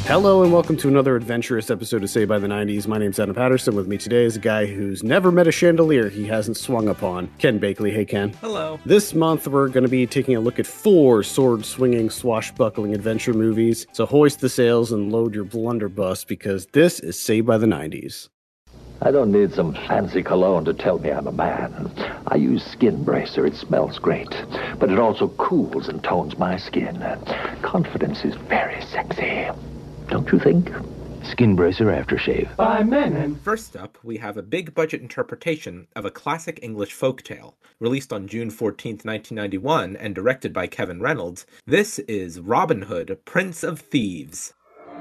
Hello and welcome to another adventurous episode of Saved by the 90s. My name's Adam Patterson. With me today is a guy who's never met a chandelier he hasn't swung upon, Ken Bakley. Hey, Ken. Hello. This month we're going to be taking a look at 4 sword-swinging, swashbuckling adventure movies. So hoist the sails and load your blunderbuss because this is Saved by the 90s. I don't need some fancy cologne to tell me I'm a man. I use Skin Bracer. It smells great, but it also cools and tones my skin. Confidence is very sexy. Don't you think? Skin Bracer Aftershave. By Menon. First up, we have a big-budget interpretation of a classic English folktale. Released on June 14th, 1991, and directed by Kevin Reynolds, this is Robin Hood, Prince of Thieves.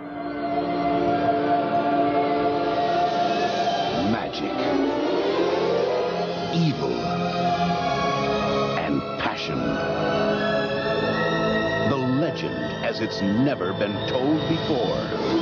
Magic, evil, and passion. The legend as it's never been told before.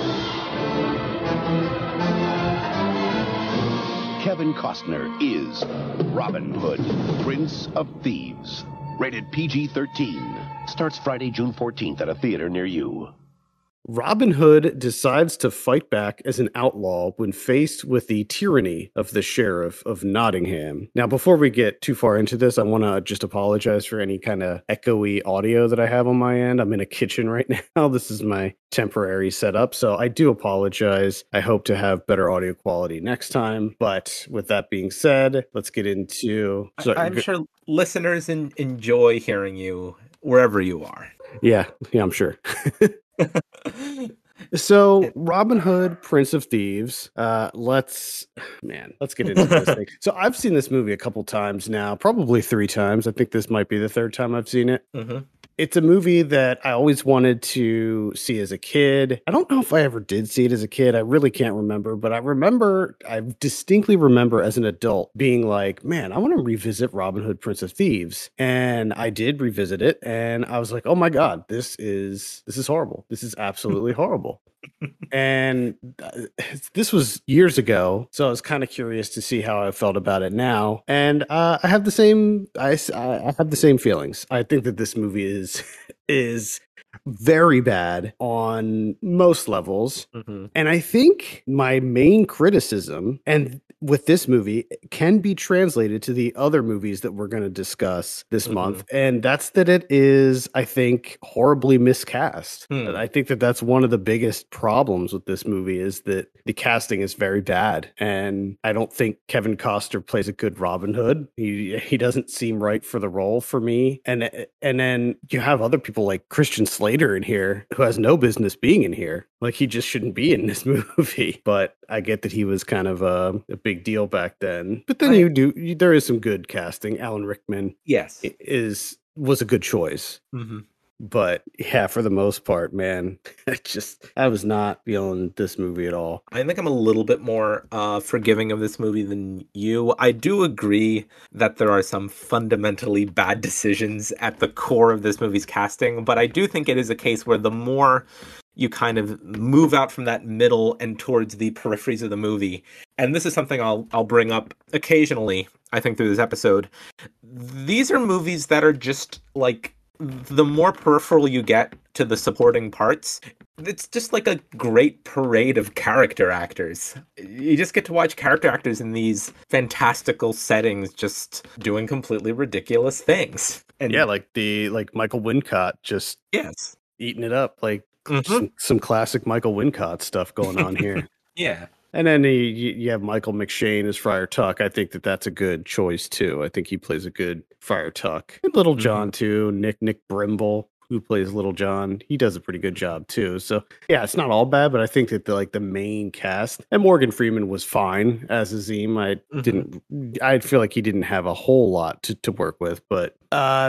Kevin Costner is Robin Hood, Prince of Thieves. Rated PG-13. Starts Friday, June 14th at a theater near you. Robin Hood decides to fight back as an outlaw when faced with the tyranny of the Sheriff of Nottingham. Now, before we get too far into this, I want to just apologize for any kind of echoey audio that I have on my end. I'm in a kitchen right now. This is my temporary setup, so I do apologize. I hope to have better audio quality next time. But with that being said, let's get into... I'm sure listeners enjoy hearing you wherever you are. Yeah, I'm sure. So, Robin Hood, Prince of Thieves. Let's get into this thing. So, I've seen this movie a couple times now, probably 3 times. I think this might be the 3rd time I've seen it. Mm-hmm. It's a movie that I always wanted to see as a kid. I don't know if I ever did see it as a kid. I really can't remember, but I distinctly remember as an adult being like, man, I want to revisit Robin Hood, Prince of Thieves. And I did revisit it, and I was like, oh my God, this is horrible. This is absolutely horrible. And this was years ago, so I was kind of curious to see how I felt about it now. And I have the same feelings. I think that this movie is very bad on most levels. Mm-hmm. And I think my main criticism and with this movie can be translated to the other movies that we're going to discuss this month. And that's that it is, I think, horribly miscast. I think that that's one of the biggest problems with this movie is that the casting is very bad. And I don't think Kevin Costner plays a good Robin Hood. He doesn't seem right for the role for me. And then you have other people like Christian Slater in here who has no business being in here. Like he just shouldn't be in this movie. But I get that he was kind of a big deal back then. But then there is some good casting. Alan Rickman, yes, was a good choice. Mm-hmm. But yeah, for the most part, man, I was not feeling this movie at all. I think I'm a little bit more forgiving of this movie than you. I do agree that there are some fundamentally bad decisions at the core of this movie's casting, but I do think it is a case where the more you kind of move out from that middle and towards the peripheries of the movie. And this is something I'll bring up occasionally, I think, through this episode. These are movies that are just like, the more peripheral you get to the supporting parts, it's just like a great parade of character actors. You just get to watch character actors in these fantastical settings just doing completely ridiculous things. And yeah, like Michael Wincott just eating it up, like some classic Michael Wincott stuff going on here. Yeah. And then you have Michael McShane as Friar Tuck. I think that that's a good choice, too. I think he plays a good Friar Tuck. And Little John, too. Nick Brimble, who plays Little John. He does a pretty good job, too. So, yeah, it's not all bad, but I think that the main cast... And Morgan Freeman was fine as Azim. I feel like he didn't have a whole lot to work with, but... I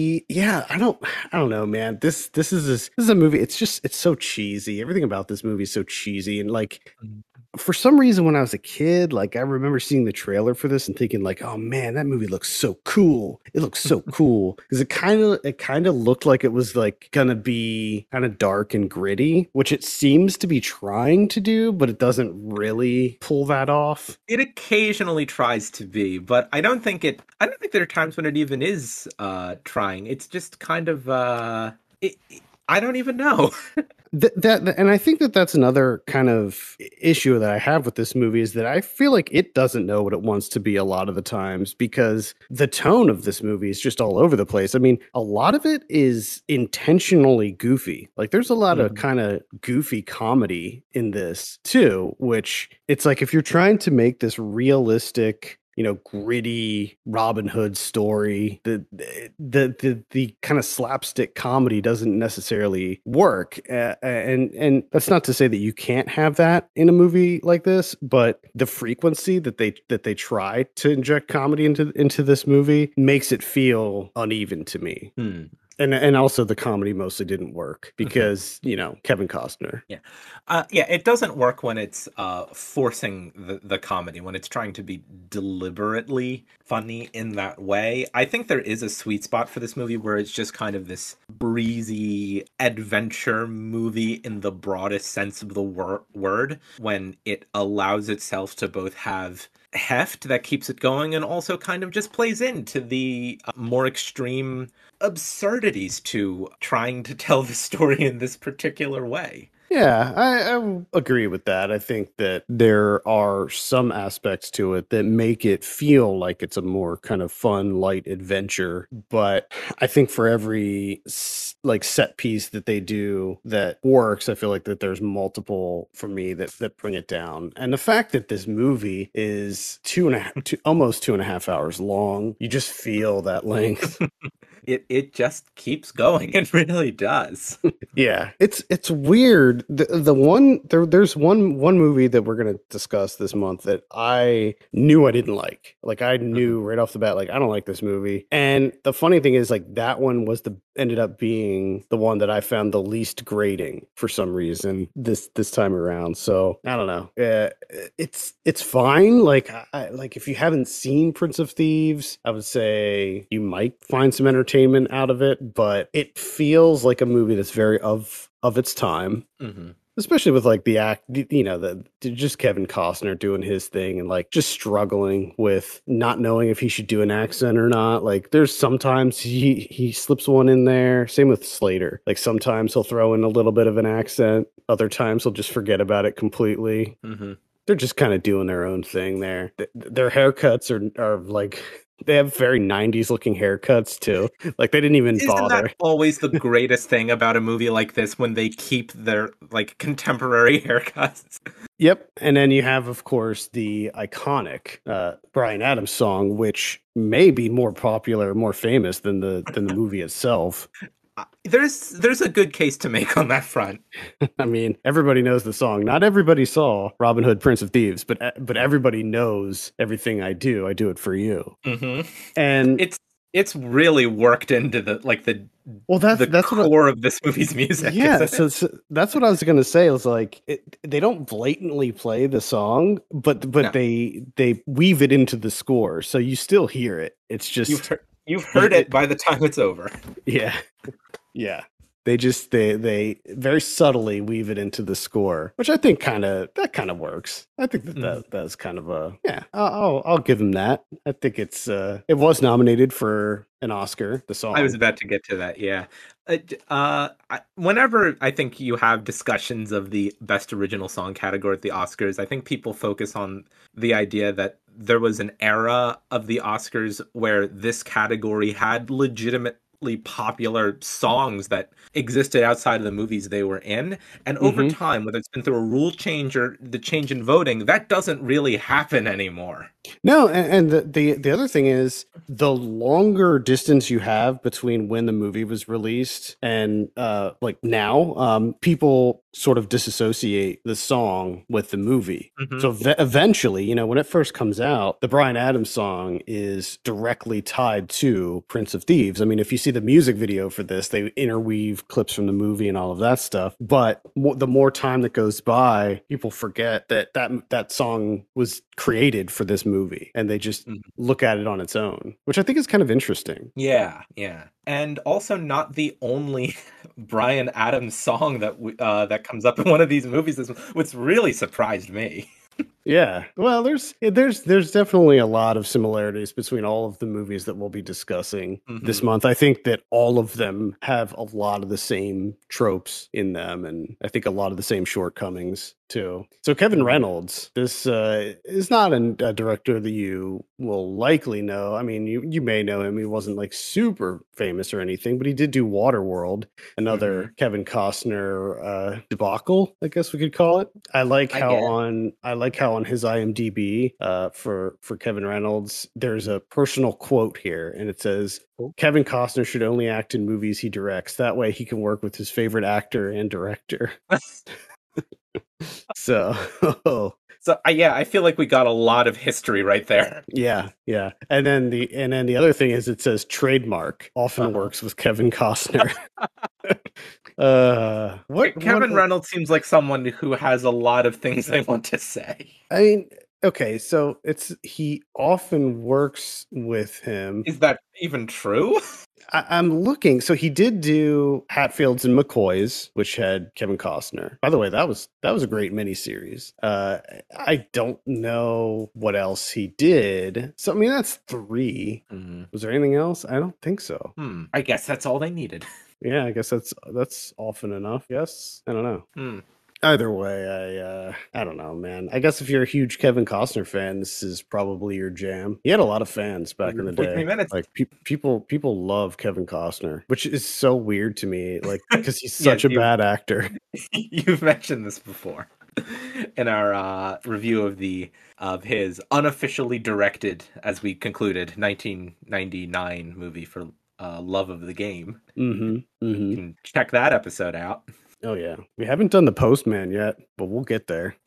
don't know, man. This is a movie. It's so cheesy. Everything about this movie is so cheesy. And for some reason, when I was a kid, like I remember seeing the trailer for this and thinking like, oh man, that movie looks so cool. It looks so cool. Because it kind of looked like it was like gonna be kind of dark and gritty, which it seems to be trying to do, but it doesn't really pull that off. It occasionally tries to be, but I don't think there are times when it even is trying. It's just kind of I don't even know. And I think that that's another kind of issue that I have with this movie is that I feel like it doesn't know what it wants to be a lot of the times because the tone of this movie is just all over the place. I mean, a lot of it is intentionally goofy. Like there's a lot of kind of goofy comedy in this too, which it's like if you're trying to make this realistic, gritty Robin Hood story, the kind of slapstick comedy doesn't necessarily work. And that's not to say that you can't have that in a movie like this, but the frequency that they try to inject comedy into this movie makes it feel uneven to me. And also the comedy mostly didn't work because, Kevin Costner. Yeah. It doesn't work when it's forcing the comedy, when it's trying to be deliberately funny in that way. I think there is a sweet spot for this movie where it's just kind of this breezy adventure movie in the broadest sense of the word, when it allows itself to both have heft that keeps it going and also kind of just plays into the more extreme absurdities to trying to tell the story in this particular way. Yeah, I agree with that. I think that there are some aspects to it that make it feel like it's a more kind of fun, light adventure. But I think for every set piece that they do that works, I feel like that there's multiple for me that bring it down. And the fact that this movie is almost 2.5 hours long, you just feel that length. It just keeps going. It really does. Yeah, it's weird. There's one movie that we're gonna discuss this month that I knew I didn't like. Like I knew right off the bat, like I don't like this movie. And the funny thing is, like that one ended up being the one that I found the least grating for some reason this time around. So I don't know. It's fine. Like like if you haven't seen Prince of Thieves, I would say you might find some entertainment out of it, but it feels like a movie that's very of its time. Especially with like the act, just Kevin Costner doing his thing and like just struggling with not knowing if he should do an accent or not. Like there's sometimes he slips one in there. Same with Slater. Like sometimes he'll throw in a little bit of an accent. Other times he'll just forget about it completely. They're just kind of doing their own thing there. Their haircuts are like... They have very 90s looking haircuts too. Like they didn't even bother. Isn't that always the greatest thing about a movie like this, when they keep their like contemporary haircuts? Yep. And then you have, of course, the iconic Bryan Adams song, which may be more popular, more famous than the movie itself. There's a good case to make on that front. I mean, everybody knows the song. Not everybody saw Robin Hood, Prince of Thieves, but everybody knows Everything I Do It For You. And it's really worked into the core of this movie's music. Yeah, so that's what I was going to say. It was like they don't blatantly play the song, but no. they weave it into the score, so you still hear it. It's just you've heard it by the time it's over. Yeah. Yeah. They very subtly weave it into the score, which I think kind of works. I think that's kind of I'll give him that. I think it was nominated for an Oscar, the song. I was about to get to that. Yeah. Whenever I think you have discussions of the best original song category at the Oscars, I think people focus on the idea that there was an era of the Oscars where this category had legitimately popular songs that existed outside of the movies they were in, and over time, whether it's been through a rule change or the change in voting, that doesn't really happen anymore. No, and the other thing is, the longer distance you have between when the movie was released and like now, people sort of disassociate the song with the movie. So eventually, when it first comes out, the Bryan Adams song is directly tied to Prince of Thieves. I mean, if you see the music video for this, they interweave clips from the movie and all of that stuff. But the more time that goes by, people forget that song was created for this movie, and they just look at it on its own, which I think is kind of interesting. Yeah. And also not the only Bryan Adams song that comes up in one of these movies. What's really surprised me. Yeah. Well, there's definitely a lot of similarities between all of the movies that we'll be discussing this month. I think that all of them have a lot of the same tropes in them, and I think a lot of the same shortcomings too. So Kevin Reynolds, this is not a director that you will likely know. I mean, you may know him. He wasn't like super famous or anything, but he did do Waterworld, another Kevin Costner debacle, I guess we could call it. I like how on his IMDb for Kevin Reynolds, there's a personal quote here, and it says, Kevin Costner should only act in movies he directs. That way he can work with his favorite actor and director. So yeah, I feel like we got a lot of history right there. Yeah. And then the other thing is it says trademark often works with Kevin Costner. Kevin Reynolds seems like someone who has a lot of things they want to say. I mean, okay, so he often works with him. Is that even true? I'm looking. So he did do Hatfields and McCoys, which had Kevin Costner. By the way, that was a great miniseries. I don't know what else he did. So I mean, that's 3. Was there anything else? I don't think so. I guess that's all they needed. Yeah, I guess that's often enough. Yes, I don't know. Either way, I don't know, man. I guess if you're a huge Kevin Costner fan, this is probably your jam. He had a lot of fans back in the day. Like people love Kevin Costner, which is so weird to me. Like because he's such a bad actor. You've mentioned this before in our review of his unofficially directed, as we concluded, 1999 movie for Love of the Game. You can check that episode out. Oh, yeah. We haven't done The Postman yet, but we'll get there.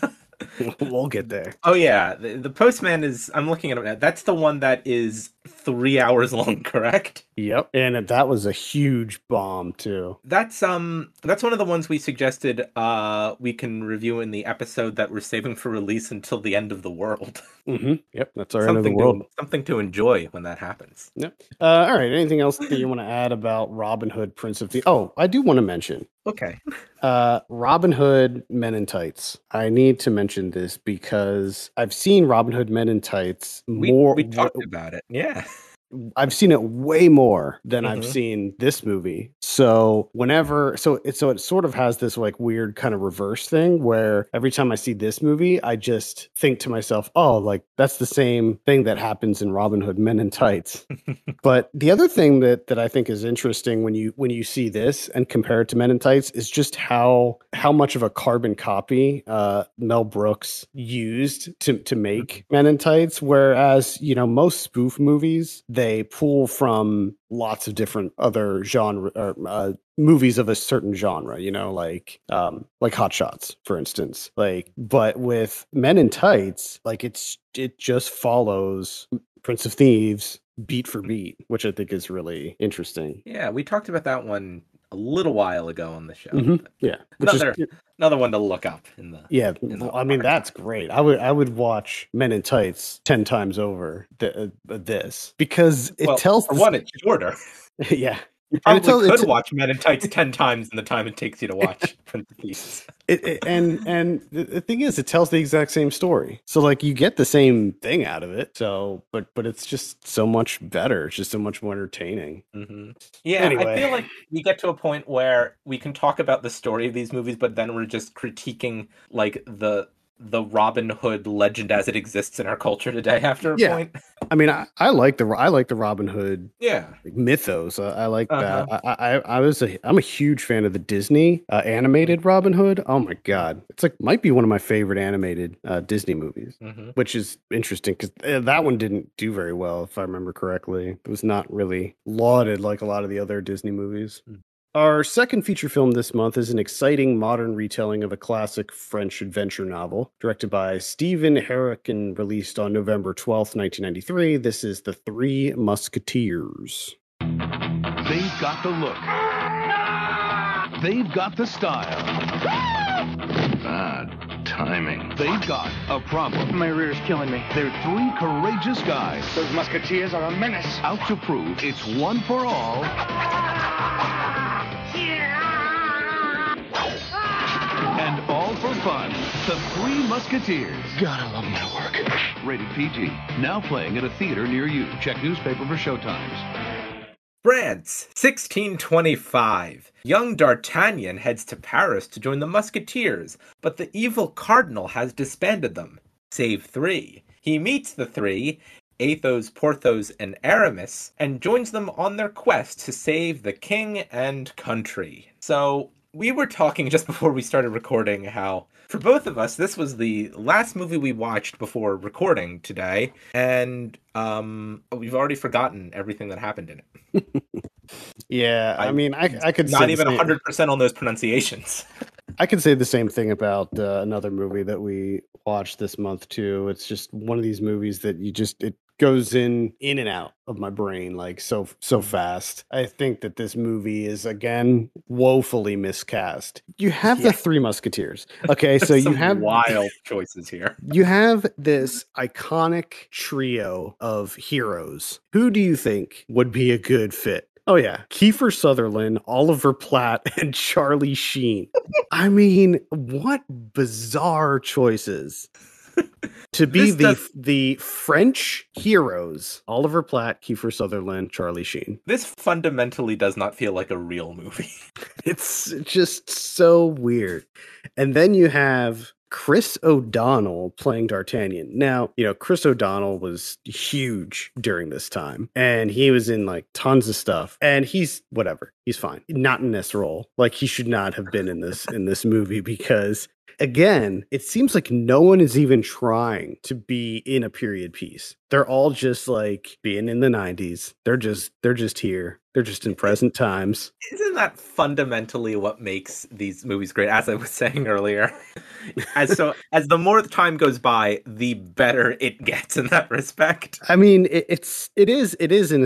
We'll get there. Oh, yeah. The Postman is, I'm looking at it now. That's the one that is 3 hours long, correct? Yep. And that was a huge bomb, too. That's one of the ones we suggested we can review in the episode that we're saving for release until the end of the world. Yep. That's our end of the world. Something to enjoy when that happens. Yep. All right. Anything else that you want to add about Robin Hood, Prince of Thieves? Oh, I do want to mention. Okay. Robin Hood Men in Tights. I need to mention this because I've seen Robin Hood Men in Tights more. We talked about it. Yeah. I've seen it way more than I've seen this movie. So it sort of has this like weird kind of reverse thing where every time I see this movie, I just think to myself, oh, like that's the same thing that happens in Robin Hood Men in Tights. But the other thing that I think is interesting when you see this and compare it to Men in Tights is just how much of a carbon copy Mel Brooks used to make Men in Tights, whereas most spoof movies, they pull from lots of different other genre movies of a certain genre, like Hot Shots, for instance. But with Men in Tights, it just follows Prince of Thieves beat for beat, which I think is really interesting. Yeah, we talked about that one a little while ago on the show. Yeah, another one to look up in the. Yeah, I mean that's great. I would watch Men in Tights 10 times over this because it tells. For one, it's shorter. Yeah. You probably could watch Men in Tights 10 times in the time it takes you to watch Prince of Thieves. And the thing is, it tells the exact same story. So you get the same thing out of it. So, but it's just so much better. It's just so much more entertaining. Yeah, anyway. I feel like we get to a point where we can talk about the story of these movies, but then we're just critiquing the Robin Hood legend as it exists in our culture today after a point. I mean, I like the Robin Hood mythos. I like that. I'm a huge fan of the Disney animated Robin Hood. Oh my God. It's might be one of my favorite animated Disney movies, which is interesting because that one didn't do very well, if I remember correctly. It was not really lauded like a lot of the other Disney movies. Our second feature film this month is an exciting modern retelling of a classic French adventure novel, directed by Stephen Herrick and released on November 12th, 1993. This is The Three Musketeers. They've got the look. They've got the style. Bad timing. They've got a problem. My rear is killing me. They're 3 courageous guys. Those musketeers are a menace. Out to prove it's one for all. And all for fun. The Three Musketeers. God, I love my work. Rated PG. Now playing at a theater near you. Check newspaper for showtimes. France, 1625. Young D'Artagnan heads to Paris to join the Musketeers, but the evil cardinal has disbanded them, save three. He meets the three, Athos, Porthos, and Aramis, and joins them on their quest to save the king and country. So, we were talking just before we started recording how, for both of us, this was the last movie we watched before recording today, and we've already forgotten everything that happened in it. Yeah, I mean, I could Not say even the same- 100% on those pronunciations. I could say the same thing about another movie that we watched this month too. It's just one of these movies that it goes in and out of my brain like so fast. I think that this movie is again woefully miscast. You have the Three Musketeers. Okay, so you Some have wild choices here. you have this iconic trio of heroes. Who do you think would be a good fit? Oh yeah, Kiefer Sutherland, Oliver Platt, and Charlie Sheen. I mean, what bizarre choices. To be the French heroes, Oliver Platt, Kiefer Sutherland, Charlie Sheen. This fundamentally does not feel like a real movie. It's just so weird. And then you have Chris O'Donnell playing D'Artagnan. Now, Chris O'Donnell was huge during this time, and he was in like tons of stuff. And he's whatever. He's fine. Not in this role. Like he should not have been in this movie because again, it seems like no one is even trying to be in a period piece. They're all just like being in the 90s. They're just here. They're just in present times. Isn't that fundamentally what makes these movies great? As I was saying earlier, as the more time goes by, the better it gets in that respect. I mean, it is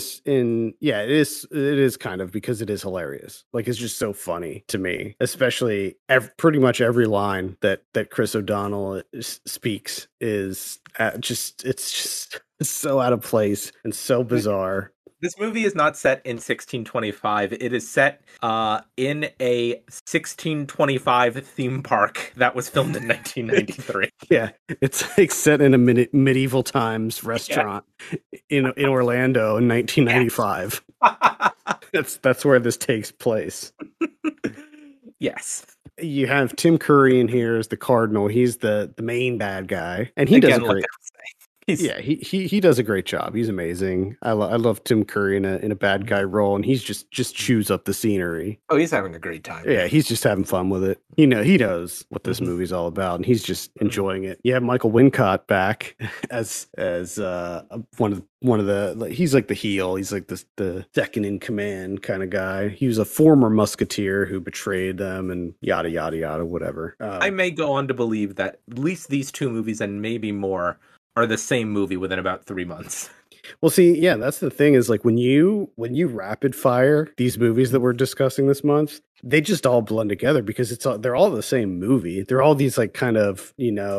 kind of because it is hilarious. Like it's just so funny to me, especially pretty much every line that Chris O'Donnell speaks is it's so out of place and so bizarre. This movie is not set in 1625. It is set in a 1625 theme park that was filmed in 1993. Yeah, it's like set in a medieval times restaurant in Orlando in 1995. That's where this takes place. Yes. You have Tim Curry in here as the Cardinal. He's the main bad guy, and he does a great. He does a great job. He's amazing. I love Tim Curry in a bad guy role, and he's just chews up the scenery. Oh, he's having a great time. Yeah, he's just having fun with it. He knows what this movie's all about, and he's just enjoying it. You have Michael Wincott back as one of the he's like the heel. He's like the second in command kind of guy. He was a former musketeer who betrayed them, and yada yada yada, whatever. I may go on to believe that at least these two movies and maybe more are the same movie within about 3 months. Well, see, yeah, that's the thing is like when you rapid fire these movies that we're discussing this month, they just all blend together because they're all the same movie. They're all these like kind of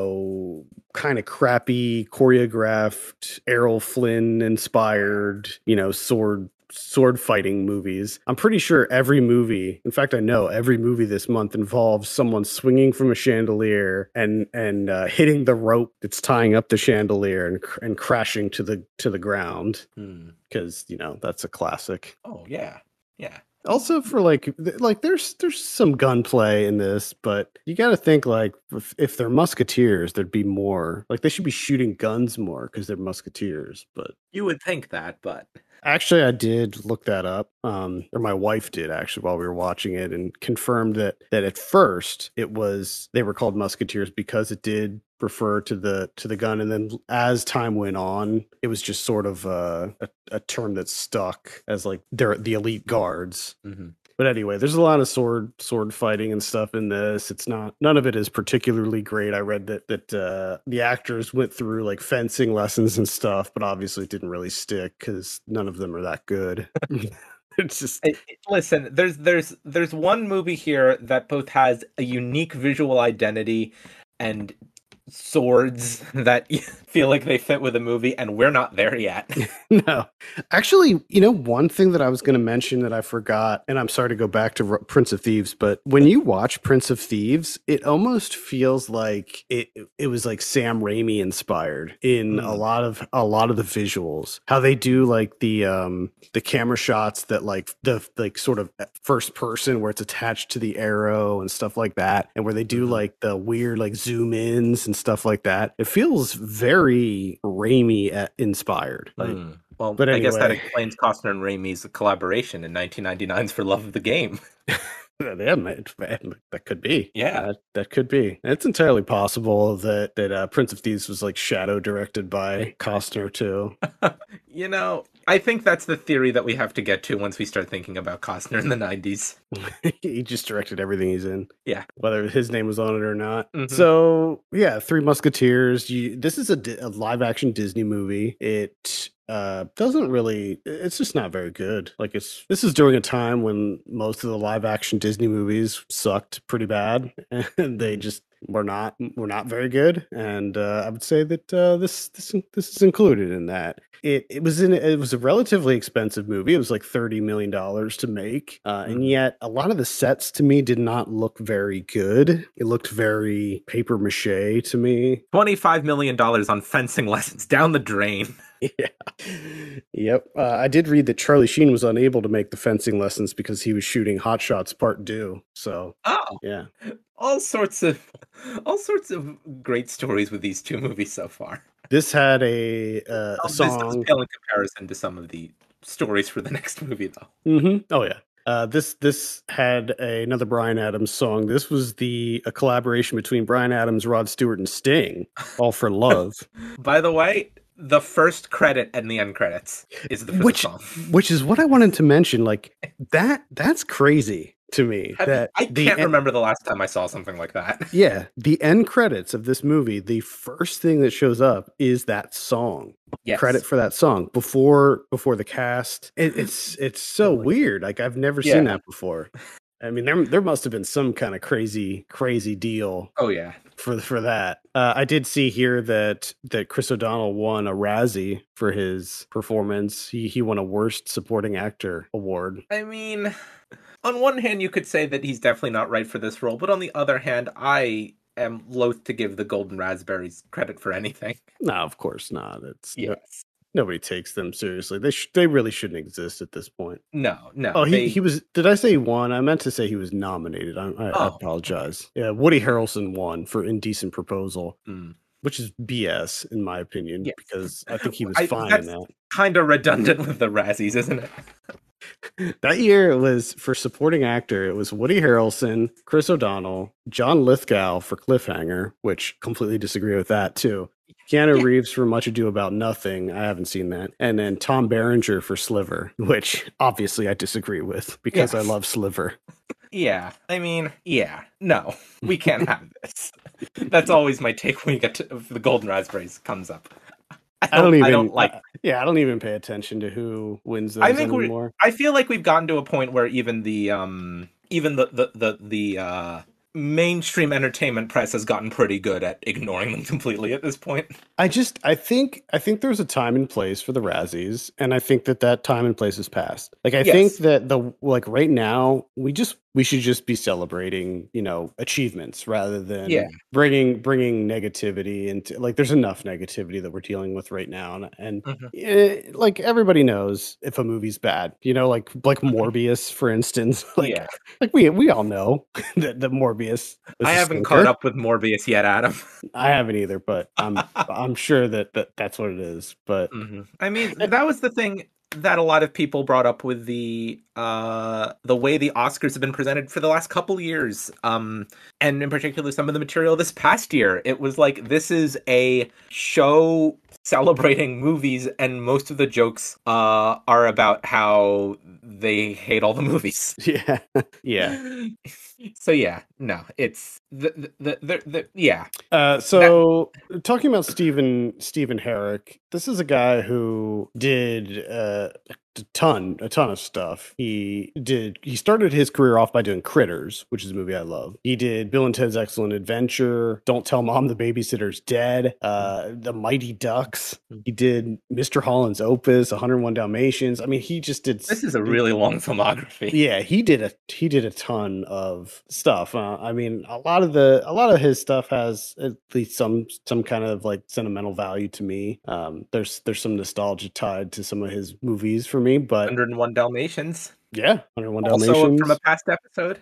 crappy choreographed Errol Flynn inspired, sword fighting movies. I'm pretty sure every movie, in fact, I know every movie this month involves someone swinging from a chandelier and hitting the rope that's tying up the chandelier and crashing to the ground because that's a classic. Oh yeah. Also for like there's some gunplay in this, but you got to think like if they're musketeers, there'd be more. Like they should be shooting guns more because they're musketeers. But you would think that, but actually, I did look that up. Or my wife did actually while we were watching it, and confirmed that at first they were called musketeers because it did refer to the gun, and then as time went on, it was just sort of a term that stuck as like they're the elite guards. Mm-hmm. But anyway, there's a lot of sword fighting and stuff in this. None of it is particularly great. I read that the actors went through like fencing lessons and stuff, but obviously it didn't really stick because none of them are that good. It's just listen. There's one movie here that both has a unique visual identity and swords that feel like they fit with a movie, and we're not there yet. No, actually, one thing that I was going to mention that I forgot, and I'm sorry to go back to Prince of Thieves, but when you watch Prince of Thieves, it almost feels like it was like Sam Raimi inspired in a lot of the visuals. How they do like the camera shots that like the like sort of first person where it's attached to the arrow and stuff like that, and where they do like the weird like zoom ins and stuff like that. It feels very Raimi inspired. Like, Well, but I guess that anyway. explains Costner and Raimi's collaboration in 1999's For Love of the Game. Yeah, that could be. Yeah. That could be. It's entirely possible that Prince of Thieves was like shadow directed by Costner too. I think that's the theory that we have to get to once we start thinking about Costner in the 90s. He just directed everything he's in. Yeah. Whether his name was on it or not. Mhm. So, yeah, Three Musketeers. This is a live action Disney movie. It doesn't really, it's just not very good. Like this is during a time when most of the live action Disney movies sucked pretty bad, and they just were not very good. And I would say that this is included in that. It was a relatively expensive movie. It was like $30 million to make, and yet a lot of the sets to me did not look very good. It looked very paper mache to me. $25 million on fencing lessons down the drain. Yeah. Yep. I did read that Charlie Sheen was unable to make the fencing lessons because he was shooting Hot Shots Part 2. So, yeah. All sorts of great stories with these two movies so far. This had a This song. does pale in comparison to some of the stories for the next movie, though. Mm-hmm. Oh yeah. This had another Bryan Adams song. This was a collaboration between Bryan Adams, Rod Stewart, and Sting. All for Love. By the way, the first credit and the end credits is the first song. Which is what I wanted to mention. Like that's crazy to me. I can't remember the last time I saw something like that. Yeah, the end credits of this movie, the first thing that shows up is that song. Yes. Credit for that song before the cast. It's so weird. Like I've never seen that before. I mean, there must have been some kind of crazy deal. Oh yeah, for that. I did see here that Chris O'Donnell won a Razzie for his performance. He won a Worst Supporting Actor award. I mean, on one hand, you could say that he's definitely not right for this role, but on the other hand, I am loath to give the Golden Raspberries credit for anything. No, of course not. It's yes. Nobody takes them seriously. They really shouldn't exist at this point. No. Oh, he was. Did I say won? I meant to say he was nominated. I apologize. Yeah, Woody Harrelson won for Indecent Proposal, which is BS in my opinion, because I think he was fine in that. Kind of redundant with the Razzies, isn't it? That year it was for supporting actor. It was Woody Harrelson, Chris O'Donnell, John Lithgow for Cliffhanger, which completely disagree with that too. Keanu Reeves for Much Ado About Nothing. I haven't seen that. And then Tom Berenger for Sliver, which obviously I disagree with because I love Sliver. Yeah. I mean, no, we can't have this. That's always my take when you get to the Golden Raspberries comes up. I don't even pay attention to who wins those anymore. I feel like we've gotten to a point where even the mainstream entertainment press has gotten pretty good at ignoring them completely at this point. I think there's a time and place for the Razzies, and I think that time and place has passed. Like I think that right now we should just be celebrating, achievements rather than bringing negativity into, like, there's enough negativity that we're dealing with right now. And like everybody knows if a movie's bad, like Morbius, for instance, like we all know that Morbius. I haven't caught up with Morbius yet, Adam. I haven't either, but I'm sure that's what it is. But I mean, that was the thing that a lot of people brought up with the way the Oscars have been presented for the last couple years, and in particular some of the material this past year. It was like, this is a show celebrating movies, and most of the jokes are about how they hate all the movies. Yeah. So no, it's the. So talking about Stephen Herek, this is a guy who did a ton of stuff. He started his career off by doing Critters, which is a movie I love. He did Bill and Ted's Excellent Adventure, Don't Tell Mom the Babysitter's Dead, The Mighty Ducks. He did Mr. Holland's Opus, 101 Dalmatians. I mean, he just did. This is a really long filmography. Yeah, he did a ton of stuff. I mean, a lot of his stuff has at least some kind of like sentimental value to me. There's some nostalgia tied to some of his movies for me, but 101 Dalmatians. Yeah, 101 Also Dalmatians. from a past episode.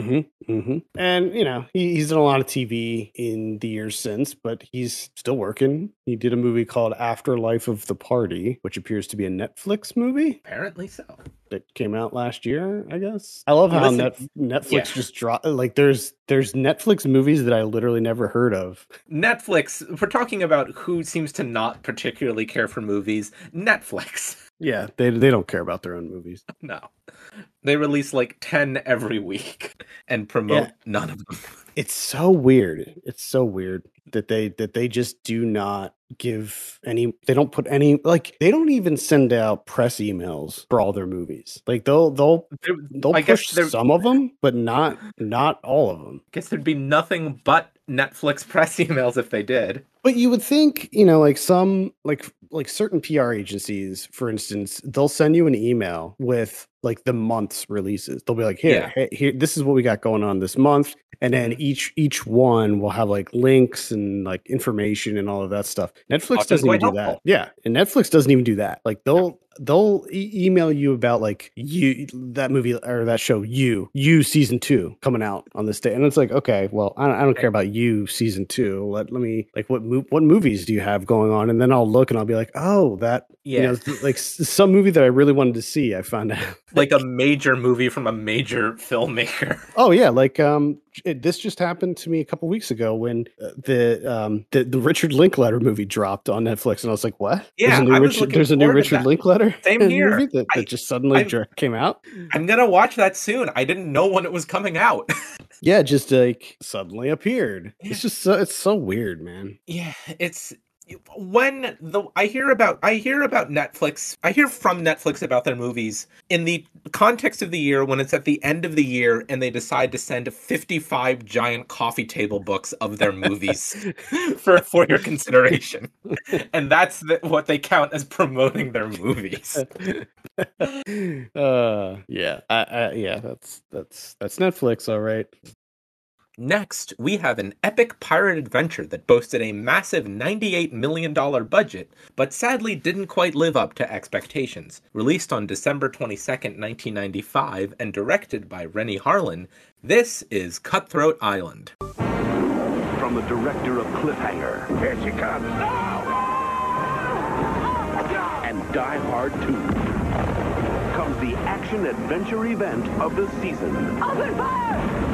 And, you know, he's done a lot of TV in the years since, but he's still working. He did a movie called Afterlife of the Party, which appears to be a Netflix movie. Apparently so. That came out last year, I guess. I love how Netflix just dropped. Like, there's Netflix movies that I literally never heard of. Netflix, if we're talking about who seems to not particularly care for movies, Netflix. Yeah, they don't care about their own movies. No. They release like 10 every week and promote none of them. It's so weird. It's so weird that they just do not give any, they don't put any, like, they don't even send out press emails for all their movies. Like they'll push some of them, but not all of them. I guess there'd be nothing but Netflix press emails if they did. But you would think, you know, like some like certain PR agencies, for instance, they'll send you an email with like the month's releases. They'll be like, here, this is what we got going on this month. And then each one will have like links and like information and all of that stuff. Netflix doesn't even do that. Yeah. And Netflix doesn't even do that. Like they'll email you about like that movie or that show, You season 2 coming out on this day. And it's like, okay, well, I don't care about You season 2. Let me like, what movies do you have going on? And then I'll look and I'll be like, oh, that, you know, like some movie that I really wanted to see, I found out. Like a major movie from a major filmmaker. Oh yeah. Like, this just happened to me a couple weeks ago when the Richard Linklater movie dropped on Netflix, and I was like, "What? Yeah, there's a new Richard Linklater Same here. movie that just suddenly came out." I'm gonna watch that soon. I didn't know when it was coming out. Yeah, just like suddenly appeared. It's just it's so weird, man. Yeah, it's. When I hear about Netflix, I hear from Netflix about their movies in the context of the year when it's at the end of the year and they decide to send 55 giant coffee table books of their movies for your consideration, and that's what they count as promoting their movies. Yeah, that's Netflix, all right. Next, we have an epic pirate adventure that boasted a massive $98 million budget, but sadly didn't quite live up to expectations. Released on December 22nd, 1995, and directed by Renny Harlin, this is Cutthroat Island. From the director of Cliffhanger. Here she comes! No! And Die Hard 2. Comes the action-adventure event of the season. Open fire!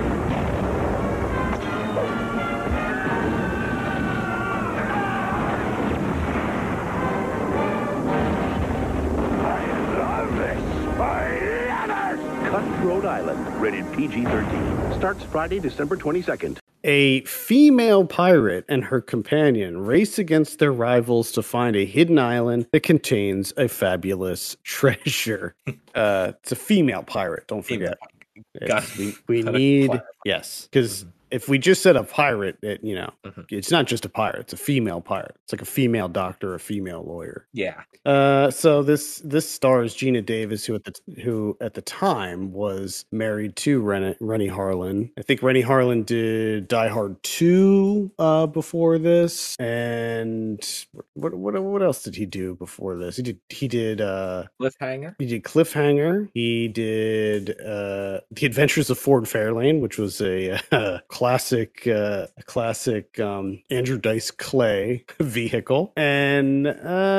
Cutthroat Island, rated PG-13. Starts Friday, December 22nd. A female pirate and her companion race against their rivals to find a hidden island that contains a fabulous treasure. It's a female pirate, don't forget. We need, yes, because if we just said a pirate, it's not just a pirate; it's a female pirate. It's like a female doctor, a female lawyer. Yeah. So this stars Gina Davis, who at the time was married to Renny Harlin. I think Renny Harlin did Die Hard 2 before this, and what else did he do before this? He did Cliffhanger. He did Cliffhanger. He did The Adventures of Ford Fairlane, which was a classic Andrew Dice Clay vehicle. And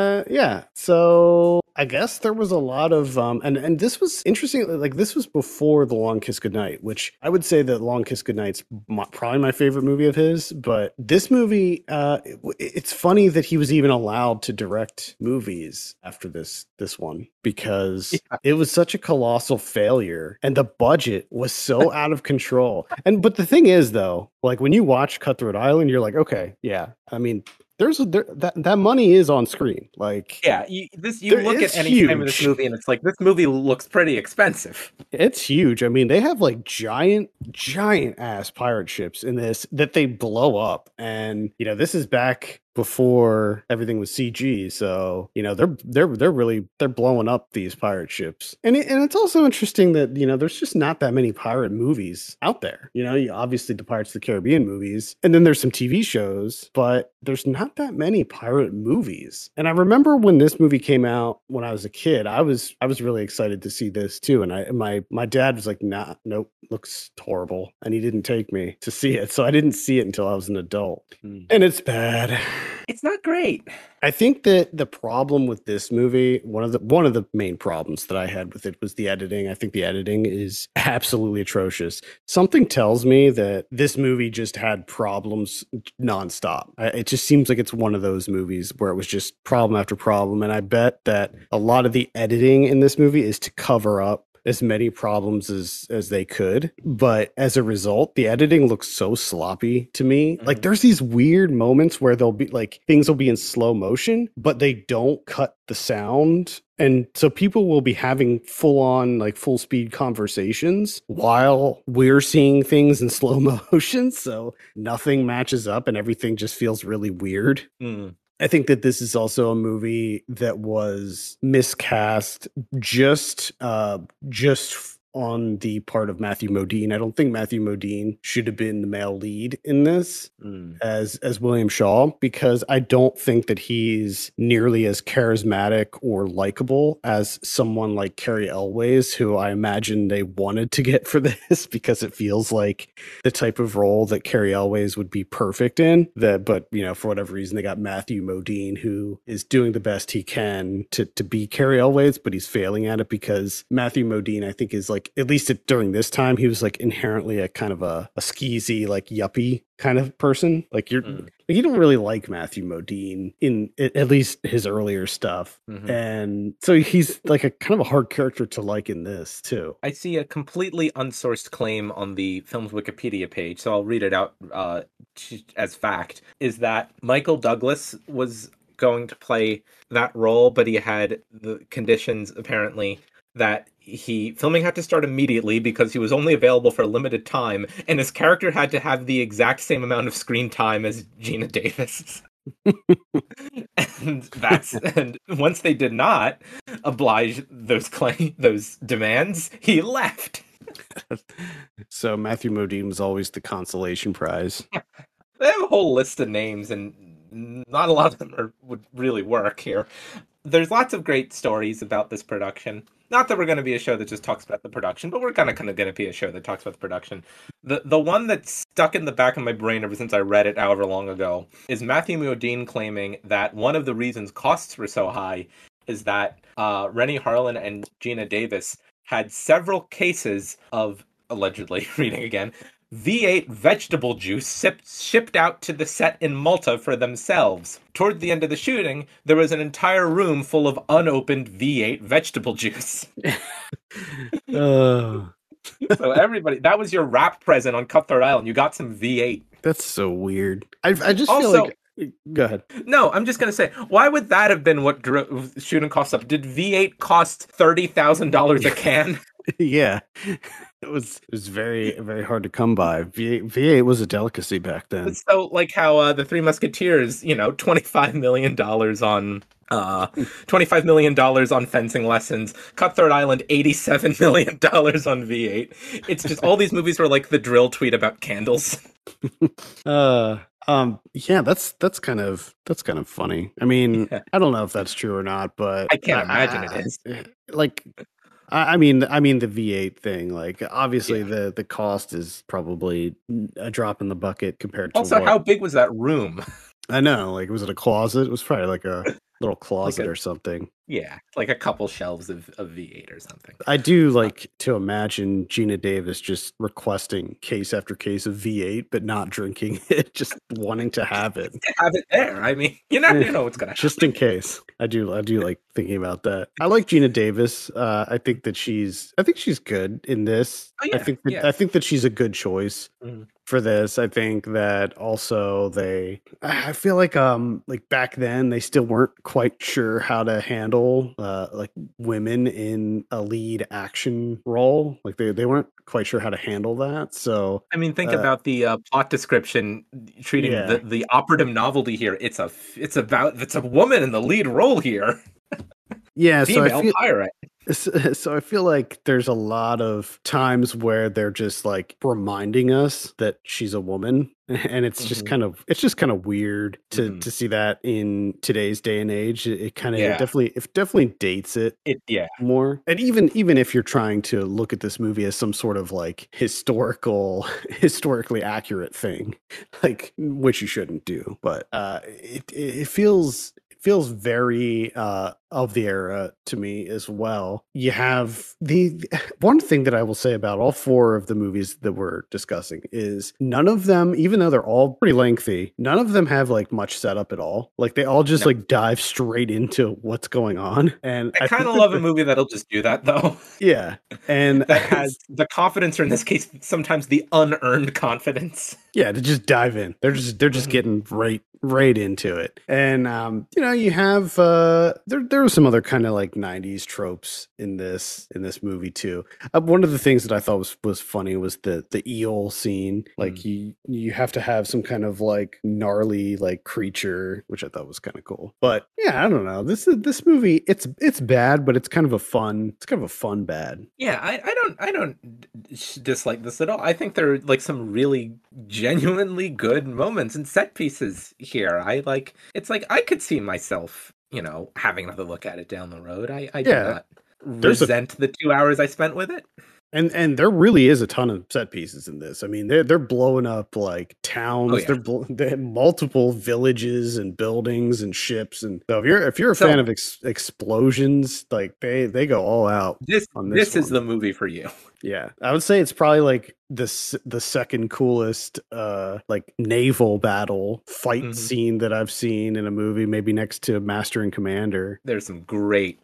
so I guess there was a lot of and this was interesting. Like, this was before The Long Kiss Goodnight, which I would say that Long Kiss Goodnight's probably my favorite movie of his. But this movie, it's funny that he was even allowed to direct movies after this one, because it was such a colossal failure and the budget was so out of control. But the thing is, though, like when you watch Cutthroat Island, you're like, okay, yeah, I mean, that money is on screen. Like, Yeah, you look at any frame of this movie, and it's like, this movie looks pretty expensive. It's huge. I mean, they have like giant ass pirate ships in this that they blow up, and this is back before everything was CG. So they're blowing up these pirate ships, and it's also interesting that there's just not that many pirate movies out there. Obviously the Pirates of the Caribbean movies, and then there's some TV shows, but there's not that many pirate movies. And I remember when this movie came out when I was a kid, I was really excited to see this too. And my dad was like, nah, nope, looks horrible, and he didn't take me to see it. So I didn't see it until I was an adult, and it's bad. It's not great. I think that the problem with this movie, one of the main problems that I had with it was the editing. I think the editing is absolutely atrocious. Something tells me that this movie just had problems nonstop. It just seems like it's one of those movies where it was just problem after problem. And I bet that a lot of the editing in this movie is to cover up as many problems as they could, but as a result the editing looks so sloppy to me. Like, there's these weird moments where they'll be like, things will be in slow motion but they don't cut the sound, and so people will be having full speed conversations while we're seeing things in slow motion, so nothing matches up and everything just feels really weird. I think that this is also a movie that was miscast just on the part of Matthew Modine. I don't think Matthew Modine should have been the male lead in this as William Shaw, because I don't think that he's nearly as charismatic or likable as someone like Cary Elwes, who I imagine they wanted to get for this because it feels like the type of role that Cary Elwes would be perfect in. But for whatever reason, they got Matthew Modine, who is doing the best he can to be Cary Elwes, but he's failing at it because Matthew Modine, I think, is like, at least during this time, he was like inherently a kind of a skeezy, like yuppie kind of person. Like, you don't really like Matthew Modine in at least his earlier stuff. And so he's like a kind of a hard character to like in this too. I see a completely unsourced claim on the film's Wikipedia page, so I'll read it out as fact, is that Michael Douglas was going to play that role, but he had the conditions apparently that filming had to start immediately because he was only available for a limited time, and his character had to have the exact same amount of screen time as Geena Davis. and once they did not oblige those demands, he left. So Matthew Modine was always the consolation prize. They have a whole list of names, and not a lot of them would really work here. There's lots of great stories about this production. Not that we're going to be a show that just talks about the production, but we're kind of going to be a show that talks about the production. The one that's stuck in the back of my brain ever since I read it however long ago is Matthew Modine claiming that one of the reasons costs were so high is that Renny Harlin and Geena Davis had several cases of, allegedly, reading again, V8 vegetable juice shipped out to the set in Malta for themselves. Toward the end of the shooting, there was an entire room full of unopened V8 vegetable juice. So everybody, that was your wrap present on Cutthroat Island. You got some V8. That's so weird. I just feel like... Go ahead. No, I'm just going to say, why would that have been what shooting costs up? Did V8 cost $30,000 a can? Yeah. It was very, very hard to come by. V8 was a delicacy back then. So, like how the Three Musketeers, $25 million on $25 million on fencing lessons. Cutthroat Island, $87 million on V8. It's just all these movies were like the drill tweet about candles. Yeah, that's kind of funny. I mean, yeah. I don't know if that's true or not, but I can't imagine it is. Like, I mean the V8 thing, like, obviously the cost is probably a drop in the bucket compared to also how big was that room? I know, like, was it a closet? It was probably like a little closet Like or something. Yeah, like a couple shelves of V8 or something. I do like to imagine Gina Davis just requesting case after case of V8, but not drinking it, just wanting to have it. Have it there. I mean, you never know what's gonna happen. Just in case. I do like thinking about that. I like Gina Davis. I think she's good in this. Oh, yeah, I think that she's a good choice. Mhm. For this. I think that also I feel like back then they still weren't quite sure how to handle like women in a lead action role. Like they weren't quite sure how to handle that. So I mean, think about the plot description treating the operative novelty here. It's a woman in the lead role here. Yeah, female pirate. So I feel like there's a lot of times where they're just like reminding us that she's a woman, and it's just kind of weird to see that in today's day and age. It kind of definitely dates it more. And even if you're trying to look at this movie as some sort of like historically accurate thing, like which you shouldn't do, but it feels very of the era to me as well. You have the one thing that I will say about all four of the movies that we're discussing is none of them, even though they're all pretty lengthy, none of them have like much setup at all. Like they all just like dive straight into what's going on. And I kind of love a movie that'll just do that though. Yeah. And that has the confidence, or in this case, sometimes the unearned confidence. Yeah, to just dive in. They're just getting right into it. And you have there were some other kind of like 90s tropes in this movie too. One of the things that I thought was funny was the eel scene. Like you have to have some kind of like gnarly like creature, which I thought was kind of cool. But yeah, I don't know. This movie, it's bad, but it's kind of a fun bad. Yeah, I don't dislike this at all. I think there are like some really genuinely good moments and set pieces here. It's like I could see myself, having another look at it down the road. I do not resent the 2 hours I spent with it. And there really is a ton of set pieces in this. I mean, they're blowing up like towns. Oh, yeah. They have multiple villages and buildings and ships. And so if you're a fan of explosions, like they go all out. This is the movie for you. Yeah, I would say it's probably like the second coolest like naval battle fight scene that I've seen in a movie, maybe next to Master and Commander. There's some great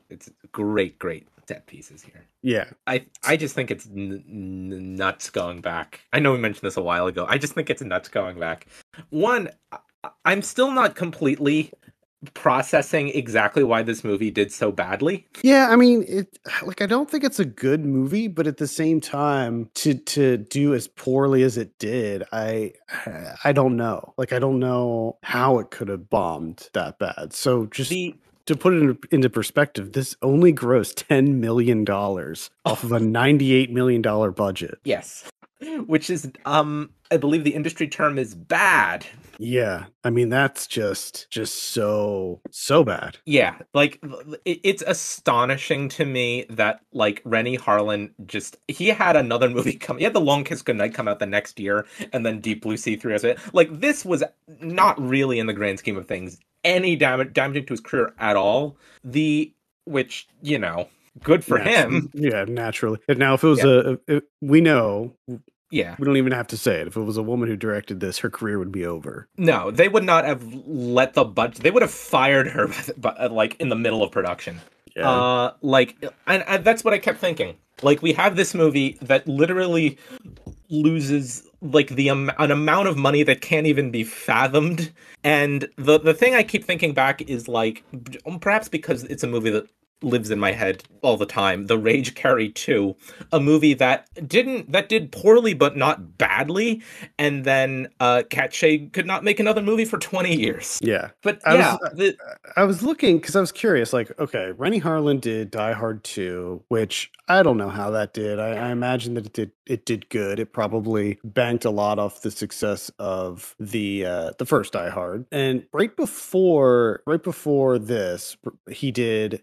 set pieces here. Yeah, I just think it's nuts going back. I know we mentioned this a while ago. I just think it's nuts going back. One, I'm still not completely processing exactly why this movie did so badly. Yeah, I mean, I don't think it's a good movie, but at the same time, to do as poorly as it did, I don't know. Like, I don't know how it could have bombed that bad. So just to put it into perspective, this only grossed $10 million off of a $98 million budget. Yes. Which is, I believe the industry term is bad. Yeah, I mean that's just so bad. Yeah, like it's astonishing to me that like Renny Harlin he had another movie come. He had The Long Kiss Goodnight come out the next year, and then Deep Blue Sea 3 years. Like this was not really in the grand scheme of things any damaging to his career at all. Which good for him. Yeah, naturally. And now if it was we know. Yeah. We don't even have to say it. If it was a woman who directed this, her career would be over. No, they would not have let the budget. They would have fired her, like in the middle of production. Yeah. And that's what I kept thinking. Like we have this movie that literally loses like an amount of money that can't even be fathomed. And the thing I keep thinking back is like, perhaps because it's a movie that lives in my head all the time, The Rage Carrie 2, a movie that did poorly but not badly, and then Kat Shea could not make another movie for 20 years. Yeah. But I was looking because I was curious, like, okay, Renny Harlin did Die Hard 2, which I don't know how that did. I imagine that it did good. It probably banked a lot off the success of the first Die Hard. And right before this, he did Cliffhanger,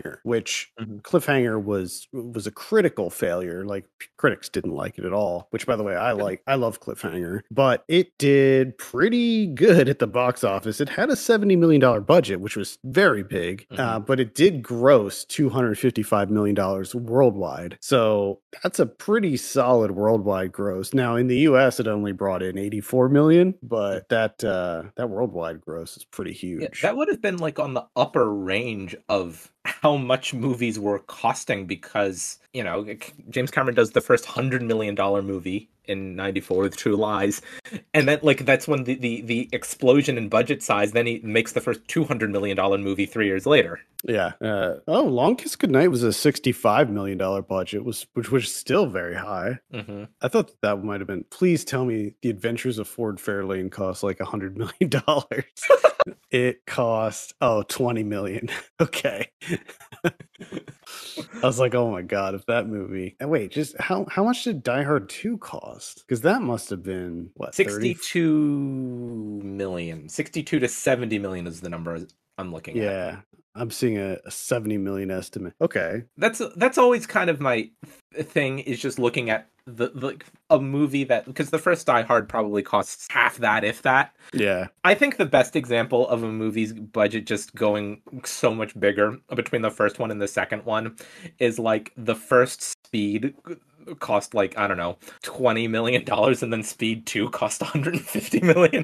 Cliffhanger, which Cliffhanger was a critical failure. Like critics didn't like it at all, which by the way, I love Cliffhanger, but it did pretty good at the box office. It had a $70 million budget, which was very big, but it did gross $255 million worldwide. So that's a pretty solid worldwide gross. Now in the US, it only brought in 84 million, but that worldwide gross is pretty huge. Yeah, that would have been like on the upper range of how much movies were costing, because, you know, James Cameron does the first $100 million movie in 94 with True Lies, and then like that's when the explosion in budget size, then he makes the first $200 million movie 3 years later. Yeah. Long Kiss Goodnight was a $65 million budget, which was still very high. I thought that might have been. Please tell me The Adventures of Ford Fairlane cost like $100 million. It cost 20 million. Okay. I was like, oh my god, if that movie. And wait, just how much did Die Hard 2 cost? Because that must have been what, 62 million. 62 to 70 million is the number I'm looking at. Yeah. I'm seeing a 70 million estimate. Okay. That's always kind of my thing, is just looking at a movie that, because the first Die Hard probably costs half that, if that. Yeah. I think the best example of a movie's budget just going so much bigger between the first one and the second one is like the first Speed cost like, I don't know, $20 million, and then Speed 2 cost $150 million.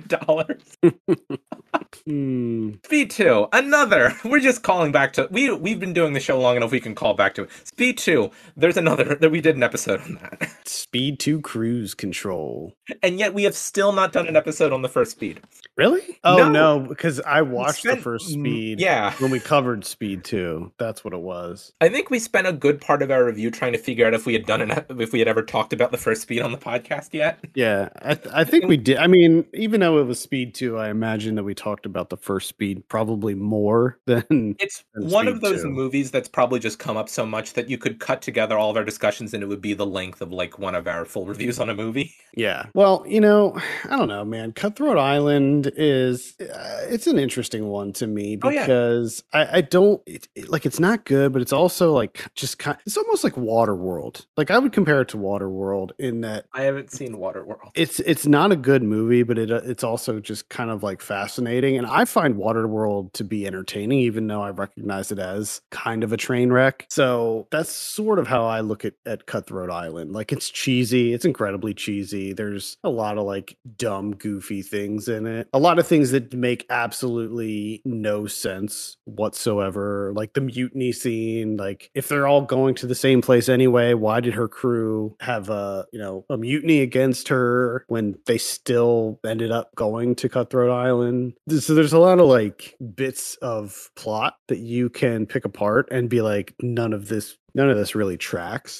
Speed 2, another. We're just calling back to, we've been doing the show long enough we can call back to it. Speed 2, there's another, we did an episode on that. Speed 2 Cruise Control. And yet we have still not done an episode on the first Speed. Really? Oh, no, because I watched the first Speed yeah. when we covered Speed 2. That's what it was. I think we spent a good part of our review trying to figure out if we had ever talked about the first Speed on the podcast yet. Yeah, I think we did. I mean, even though it was Speed 2, I imagine that we talked about the first Speed probably more than it's than one Speed of those 2. movies that's probably just come up so much that you could cut together all of our discussions and it would be the length of like one of our full reviews on a movie. Yeah. Well, you know, I don't know, man. Cutthroat Island is it's an interesting one to me because I don't like, it's not good, but it's also like just it's almost like Waterworld. Like I would compare it to Waterworld in that I haven't seen Waterworld. it's not a good movie, but it's also just kind of like fascinating. And I find Waterworld to be entertaining, even though I recognize it as kind of a train wreck. So that's sort of how I look at Cutthroat Island. Like it's cheesy. It's incredibly cheesy. There's a lot of like dumb, goofy things in it. A lot of things that make absolutely no sense whatsoever. Like the mutiny scene. Like if they're all going to the same place anyway, why did her crew have a mutiny against her when they still ended up going to Cutthroat Island? So there's a lot of like bits of plot that you can pick apart and be like, none of this really tracks.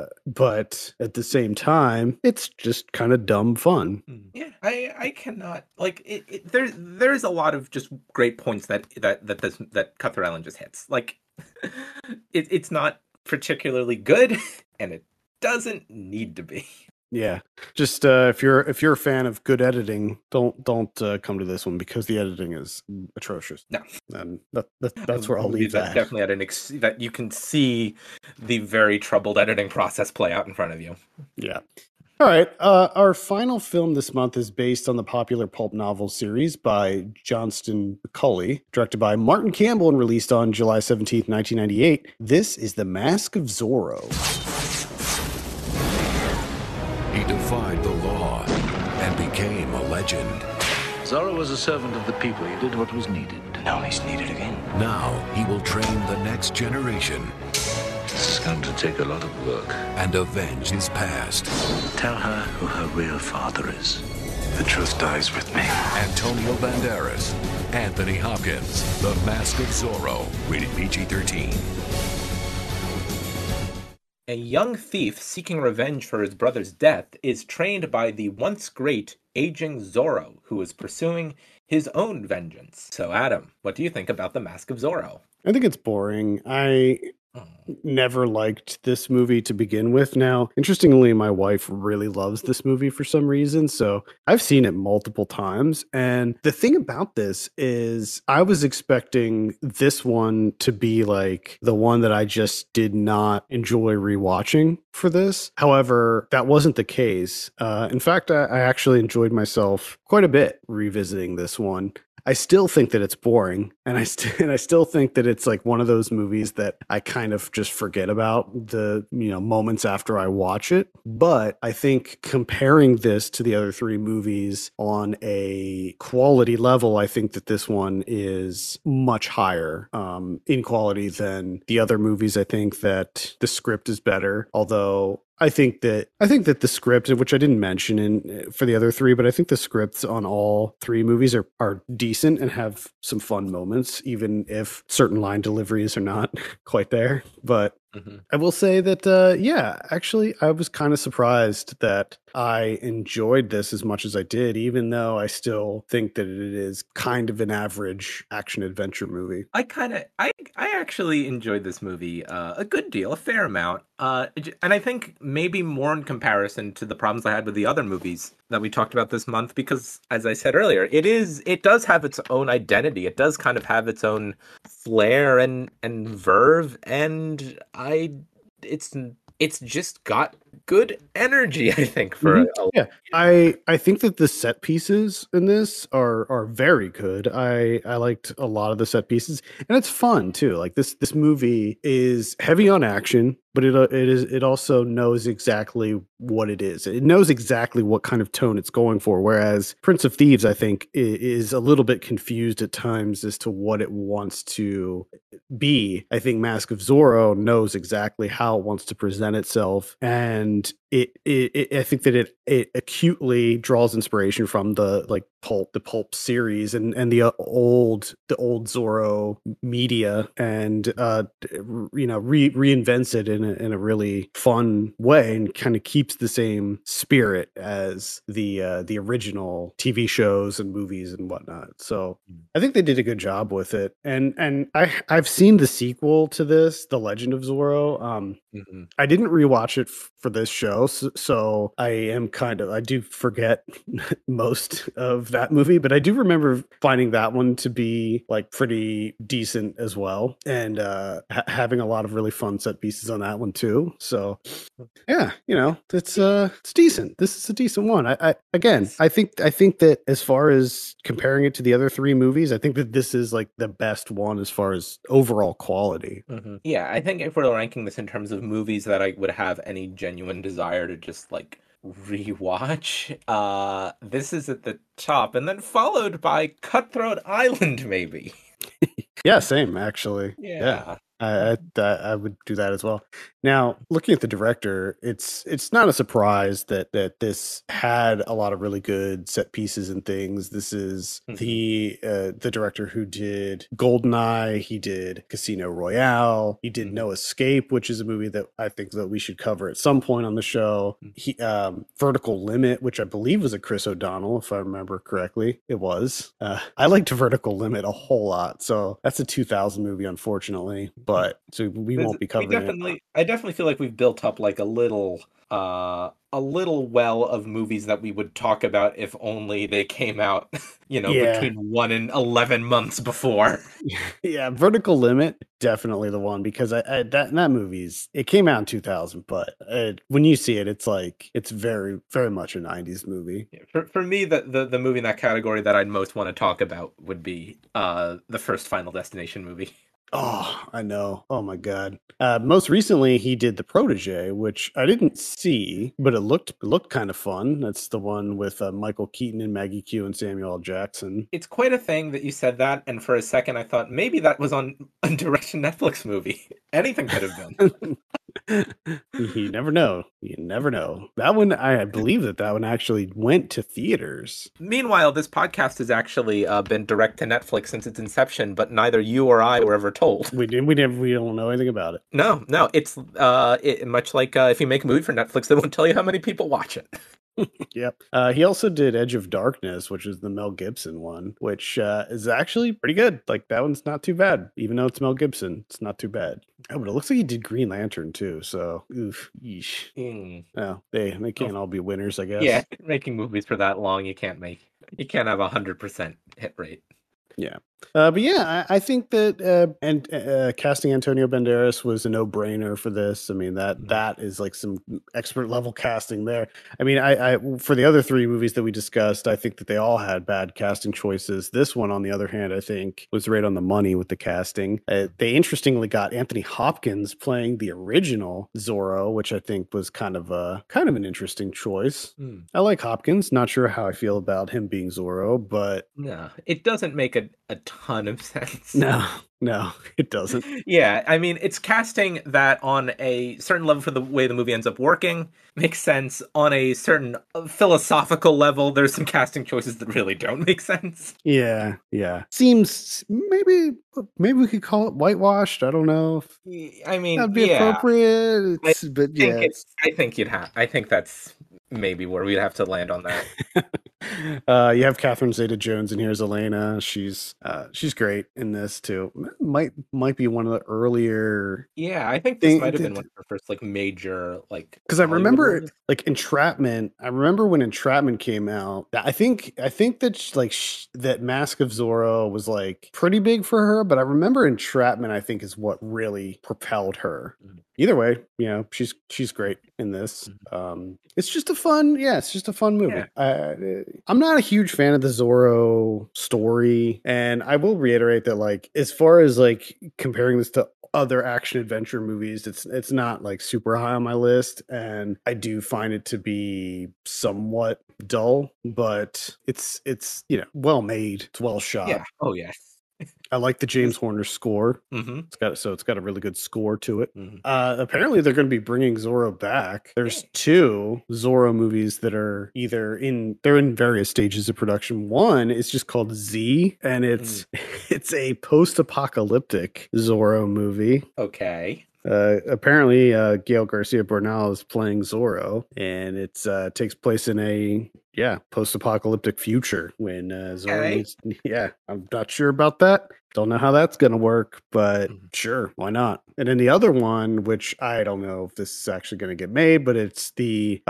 But at the same time, it's just kind of dumb fun. Yeah, I cannot like it. There's a lot of just great points that Cutthroat Island just hits. Like it's not particularly good, and it doesn't need to be. Yeah, just if you're a fan of good editing, don't come to this one because the editing is atrocious. No, and that's where I'll leave that. Definitely at that you can see the very troubled editing process play out in front of you. Yeah. All right. Our final film this month is based on the popular pulp novel series by Johnston McCulley, directed by Martin Campbell and released on July 17th, 1998. This is The Mask of Zorro. He defied the law and became a legend. Zorro was a servant of the people. He did what was needed. Now he's needed again. Now he will train the next generation This is going to take a lot of work. and avenge his past. Tell her who her real father is. The truth dies with me. Antonio Banderas, Anthony Hopkins, The Mask of Zorro, rated PG-13. A young thief seeking revenge for his brother's death is trained by the once great aging Zorro, who is pursuing his own vengeance. So, Adam, what do you think about The Mask of Zorro? I think it's boring. I never liked this movie to begin with. Now, interestingly, my wife really loves this movie for some reason, so I've seen it multiple times. And the thing about this is I was expecting this one to be like the one that I just did not enjoy rewatching for this. However, that wasn't the case. In fact, I actually enjoyed myself quite a bit revisiting this one. I still think that it's boring, and I still think that it's like one of those movies that I kind of just forget about the moments after I watch it. But I think comparing this to the other three movies on a quality level, I think that this one is much higher in quality than the other movies. I think that the script is better, although I think that the script, which I didn't mention for the other three, but I think the scripts on all three movies are decent and have some fun moments, even if certain line deliveries are not quite there. But I will say that, actually, I was kind of surprised that I enjoyed this as much as I did, even though I still think that it is kind of an average action adventure movie. I actually enjoyed this movie a good deal, a fair amount. And I think maybe more in comparison to the problems I had with the other movies that we talked about this month, because as I said earlier, it does have its own identity. It does kind of have its own flair and verve, and it's just got good energy, I think, for I think that the set pieces in this are very good. I liked a lot of the set pieces, and it's fun too. Like this movie is heavy on action, but it also knows exactly what it is. It knows exactly what kind of tone it's going for. Whereas Prince of Thieves, I think, is a little bit confused at times as to what it wants to be. I think Mask of Zorro knows exactly how it wants to present itself, and I think that it acutely draws inspiration from the pulp series and the old Zorro media, and reinvents it in a really fun way, and kind of keeps the same spirit as the original TV shows and movies and whatnot. So I think they did a good job with it, and I've seen the sequel to this, The Legend of Zorro. I didn't rewatch it for this show, so I do forget most of that movie, but I do remember finding that one to be like pretty decent as well, and having a lot of really fun set pieces on that one too. So yeah, it's decent. This is a decent one. I think that as far as comparing it to the other three movies, I think that this is like the best one as far as overall quality. Yeah, I think if we're ranking this in terms of movies that I would have any genuine desire to just like rewatch, this is at the top, and then followed by Cutthroat Island, maybe. Yeah, same actually. Yeah. I would do that as well. Now, looking at the director, it's not a surprise that this had a lot of really good set pieces and things. This is the director who did GoldenEye. He did Casino Royale. He did No Escape, which is a movie that I think that we should cover at some point on the show. He Vertical Limit, which I believe was a Chris O'Donnell, if I remember correctly. It was. I liked Vertical Limit a whole lot, so that's a 2000 movie, unfortunately. But so we won't be covering it. I definitely feel like we've built up like a little well of movies that we would talk about if only they came out, between 1 and 11 months before. Yeah, Vertical Limit, definitely the one, because that movie's, it came out in 2000, but when you see it, it's like, it's very, very much a 90s movie. Yeah, for me, the movie in that category that I'd most want to talk about would be the first Final Destination movie. Oh, I know. Oh my God. Most recently he did The Protege, which I didn't see, but it looked kind of fun. That's the one with Michael Keaton and Maggie Q and Samuel L. Jackson. It's quite a thing that you said that, and for a second I thought maybe that was on a direct Netflix movie. Anything could have been. You never know. You never know. That one, I believe that one actually went to theaters. Meanwhile, this podcast has actually been direct to Netflix since its inception, but neither you or I were ever told. We don't know anything about it. No. It's much like if you make a movie for Netflix, they won't tell you how many people watch it. Yep. He also did Edge of Darkness, which is the Mel Gibson one, which is actually pretty good. Like that one's not too bad, even though it's Mel Gibson. It's not too bad. Oh, but it looks like he did Green Lantern too. So, oof, yeesh. Oh, they can't all be winners, I guess. Yeah, making movies for that long, you can't have 100% hit rate. Yeah. But yeah, I think that casting Antonio Banderas was a no-brainer for this. I mean, that is like some expert level casting there. I mean, I for the other three movies that we discussed, I think that they all had bad casting choices. This one, on the other hand, I think was right on the money with the casting. They interestingly got Anthony Hopkins playing the original Zorro, which I think was kind of an interesting choice. I like Hopkins. Not sure how I feel about him being Zorro, but no, it doesn't make a ton of sense. No, it doesn't. Yeah, I mean, it's casting that on a certain level for the way the movie ends up working makes sense. On a certain philosophical level, there's some casting choices that really don't make sense. Yeah. Seems maybe we could call it whitewashed. I don't know. I mean, that'd be appropriate. I think that's maybe where we'd have to land on that. You have Catherine Zeta-Jones in here as Elena. She's great in this too. Might be one of the earlier. Yeah, I think this might have been one of her first like major like. Because I remember like Entrapment. I remember when Entrapment came out. I think that that Mask of Zorro was like pretty big for her. But I remember Entrapment, I think, is what really propelled her. Either way, she's great in this. It's just a fun movie. Yeah. I'm not a huge fan of the Zorro story, and I will reiterate that, like, as far as like comparing this to other action adventure movies, it's not like super high on my list, and I do find it to be somewhat dull, but it's well made, it's well shot. Yeah. Oh yeah. I like the James Horner score. It's got a really good score to it. Apparently, they're going to be bringing Zorro back. There's 2 Zorro movies that are they're in various stages of production. One is just called Z, and it's a post-apocalyptic Zorro movie. Okay. Apparently, Gael Garcia Bernal is playing Zorro, and it takes place in a post-apocalyptic future when Zorro I'm not sure about that. Don't know how that's going to work, but sure, why not? And then the other one, which I don't know if this is actually going to get made, but it's the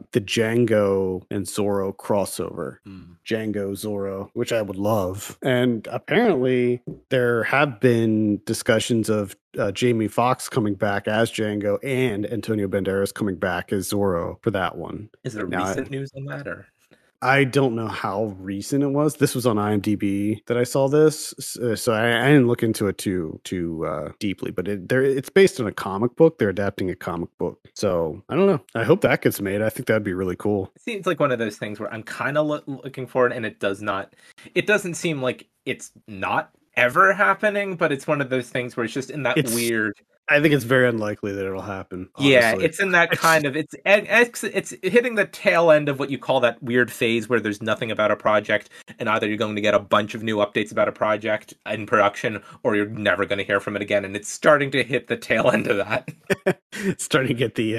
Django and Zorro crossover. Django Zorro, which I would love. And apparently there have been discussions of Jamie Foxx coming back as Django and Antonio Banderas coming back as Zorro for that one. Is there recent news on that, or? I don't know how recent it was. This was on IMDb that I saw this, so I didn't look into it too deeply. But it's based on a comic book. They're adapting a comic book, so I don't know. I hope that gets made. I think that'd be really cool. It seems like one of those things where I'm kind of looking for it, and it doesn't seem like it's not ever happening, but it's one of those things where it's just in that weird. I think it's very unlikely that it'll happen. Honestly. Yeah, it's in that kind of it's hitting the tail end of what you call that weird phase where there's nothing about a project, and either you're going to get a bunch of new updates about a project in production, or you're never going to hear from it again. And it's starting to hit the tail end of that. It's starting to get the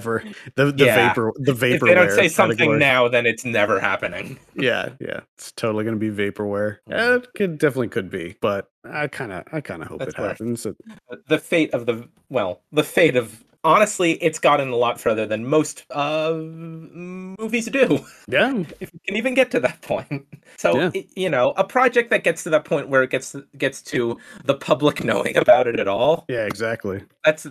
vapor. If they don't say something now, then it's never happening. Yeah, it's totally going to be vaporware. It definitely could be, but I kind of hope it happens. The fate of honestly, it's gotten a lot further than most movies do. Yeah, if you can even get to that point. So a project that gets to that point where it gets to the public knowing about it at all. Yeah, exactly.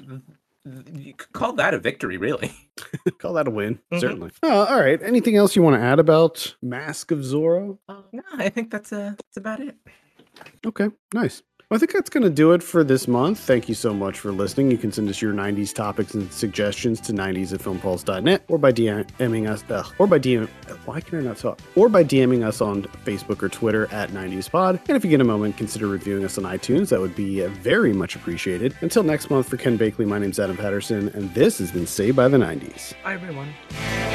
You could call that a victory, really. Call that a win, certainly. All right. Anything else you want to add about Mask of Zorro? No, I think that's about it. Okay, nice. Well, I think that's going to do it for this month. Thank you so much for listening. You can send us your 90s topics and suggestions to 90s@filmpulse.net or by DMing us. Why can I not talk? Or by DMing us on Facebook or Twitter at 90spod. And if you get a moment, consider reviewing us on iTunes. That would be very much appreciated. Until next month, for Ken Bakley, my name's Adam Patterson, and this has been Saved by the 90s. Bye, everyone.